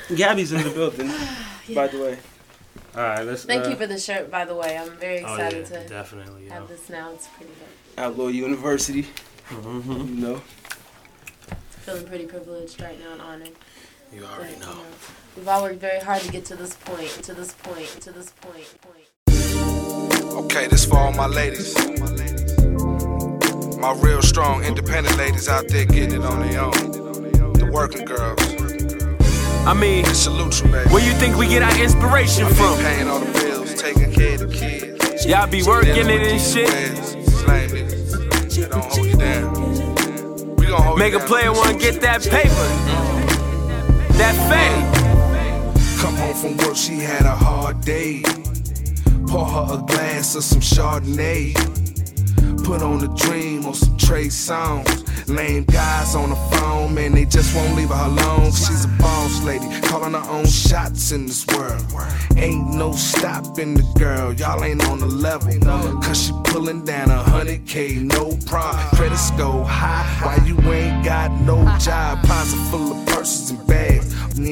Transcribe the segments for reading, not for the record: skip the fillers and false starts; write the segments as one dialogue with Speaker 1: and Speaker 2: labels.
Speaker 1: Gabby's in the building, by the way.
Speaker 2: All right, let's.
Speaker 3: Thank you for the shirt, by the way. I'm very excited to
Speaker 2: definitely,
Speaker 3: have this now. It's pretty dope.
Speaker 1: Outlaw University. You know.
Speaker 3: Feeling pretty privileged right now and honored.
Speaker 2: You already know.
Speaker 3: We've all worked very hard to get to this point.
Speaker 4: Okay, this for all my ladies. My real strong, independent ladies out there getting it on their own. The working girls.
Speaker 5: I mean,
Speaker 4: salute you, baby.
Speaker 5: Where you think we get our inspiration from?
Speaker 4: Paying all the bills, taking care of the kids.
Speaker 5: Y'all be working it and shit.
Speaker 4: Slave niggas. They don't hold you down. We gon' hold
Speaker 5: Make
Speaker 4: you
Speaker 5: a
Speaker 4: down.
Speaker 5: player wanna get that paper. That fame.
Speaker 4: Come home from work, she had a hard day. Pour her a glass of some Chardonnay. Put on a dream on some Trey songs. Lame guys on the phone, man, they just won't leave her alone. She's a boss lady, calling her own shots in this world. Ain't no stopping the girl, y'all ain't on the level. Cause she pulling down 100K, no problem. Credit score high, why you ain't got no job? Pocket full of purses and bags.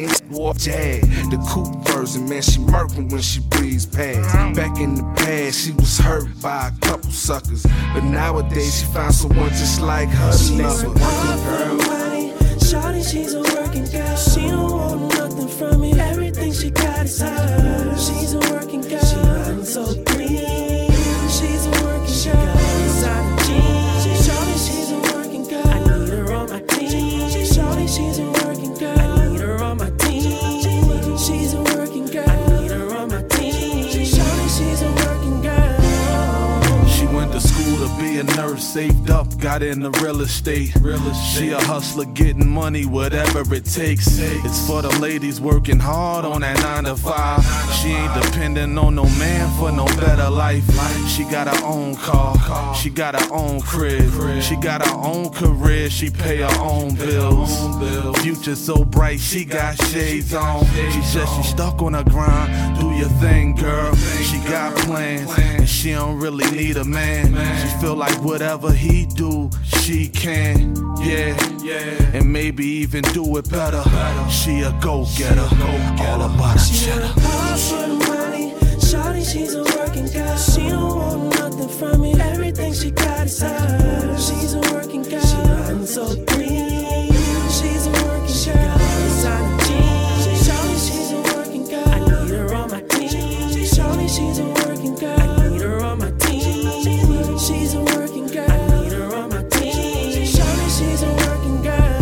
Speaker 4: Jag, the coupe version, man, she murking when she breathes past. Back in the past, she was hurt by a couple suckers, but nowadays she found someone just like her to love her. Working girl.
Speaker 6: Shawty, she's a working girl. She don't want nothing from me. Everything she got is hers. She's a working girl. She riding so clean. She's a working girl. Designer jeans. Shawty, she's a working girl. I need her on my team. Shawty, she's a working girl. I need her on my team. She's a working girl. I need her on my team. Shawty, she's a working girl.
Speaker 7: She went to school to be a nurse, saved up, got into real estate. She a hustler, getting money, whatever it takes. It's for the ladies working hard on that 9 to 5. She ain't depending on no man for no better life. She got her own car, she got her own crib, she got her own career, she pay her own bills. Future so bright, she got shades on. She said she stuck on her grind, do your thing, girl. She got plans, and she don't really need a man. She feel like whatever he do, she can, yeah. And maybe even do it better. She a go-getter, all about her cheddar.
Speaker 6: Hard for the money. Shawty, she's a working girl. She don't want nothing from me. Everything she got is hers. She's a working girl. She riding so clean. She's a working girl. Designer jeans. Shawty, she's a working girl. I need her on my team. Shawty, she's a working girl. I need her on my team. She's a working girl. I need her on my team. Shawty, she's a working girl.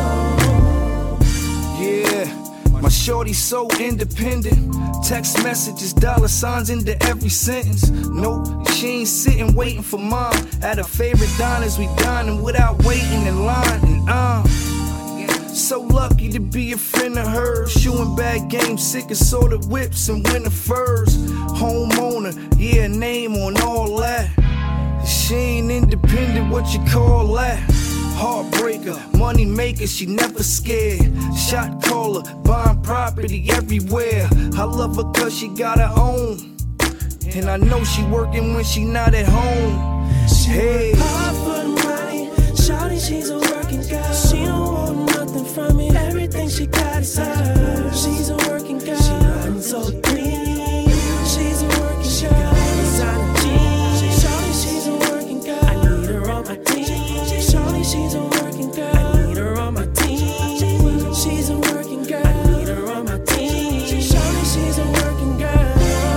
Speaker 4: Yeah, my shorty's so independent. Text messages, dollar signs into every sentence. No, she ain't sitting waiting for mom. At her favorite diners, we dining without waiting in line. And so lucky to be a friend of hers. Shooting bad games, sick of sorted whips and winter furs. Homeowner, yeah, name on all that. She ain't independent, what you call that? Heartbreaker, money maker, she never scared. Shot caller, buying property everywhere. I love her cause she got her own, and I know she working when she not at home. Hey.
Speaker 6: Hard for the money. Shawty, she's a working girl. She don't want nothing from me. Everything she got is hers. She's a working girl. She riding so clean. She's a working girl. Designer jeans. Shawty, she's a working girl. I need her on my team. Shawty, she's a working girl. I need her on my team. She's a working girl. I need her on my team. Shawty, she's a working girl.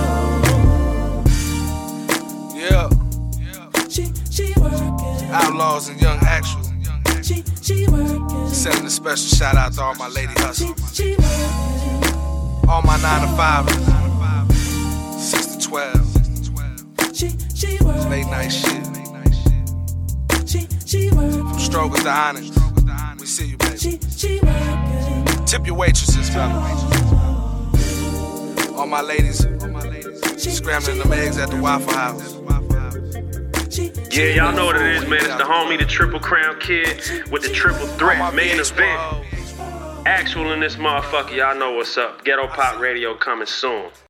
Speaker 4: Yeah.
Speaker 6: She working.
Speaker 4: Outlaws and young actual.
Speaker 6: She working.
Speaker 4: Sending a special shout out to all my lady hustlers.
Speaker 6: She working.
Speaker 4: All my 9 to 5ers. 6 to 12.
Speaker 6: She working.
Speaker 4: Late night shit.
Speaker 6: She working.
Speaker 4: From strokers to honest. We see you, baby.
Speaker 6: She working.
Speaker 4: Tip your waitresses, fella. All my ladies scrambling them eggs at the Waffle House.
Speaker 2: Yeah, y'all know what it is, man. It's the homie, the Triple Crown Kid with the triple threat main event. Actual in this motherfucker, y'all know what's up. Ghetto Pop Radio coming soon.